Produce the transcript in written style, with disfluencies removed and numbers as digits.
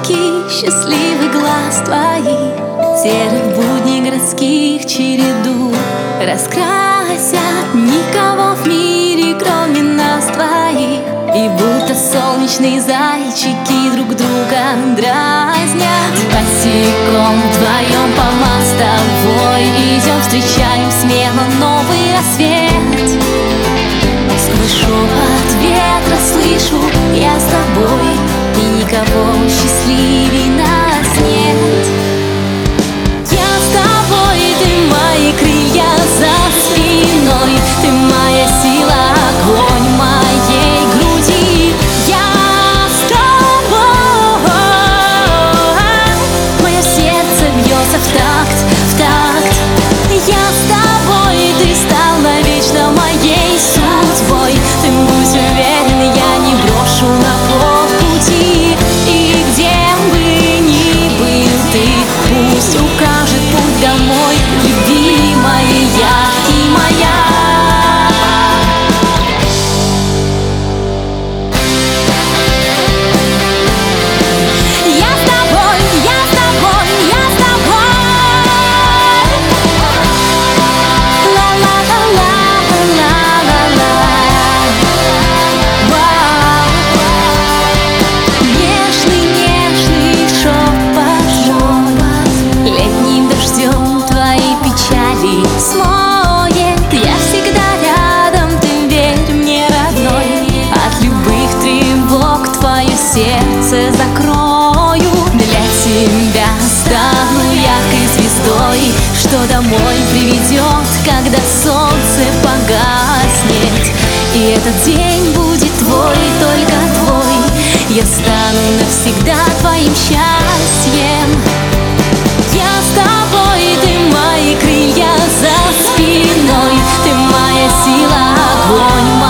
блики счастливых глаз твоих, серых будней городских череду раскрасят. Никого в мире, кроме нас двоих, и будто солнечные зайчики друг друга дразнят. Босиком вдвоем по мостовой идем, встречаем смело новый рассвет. Сквозь шепот ветра слышу я с тобой, и никого счастливей нас нет. Я с тобой, ты мои крылья за спиной, ты моя сила, огонь моей груди. Я с тобой, мое сердце бьется в такт, в такт. Я с тобой, ты стал навечно моей судьбой. Ты будь уверен, я не брошу на полпути. И где бы ни был ты, пусть укажет путь домой, любимая я и моя. Смоет, я всегда рядом, ты верь мне, родной. От любых тревог твое сердце закрою. Для тебя стану яркой звездой, что домой приведет, когда солнце погаснет. И этот день будет твой, только твой. Я стану навсегда твоим счастьем. Я с тобой, ты мои крылья за спиной, ты моя сила, огонь.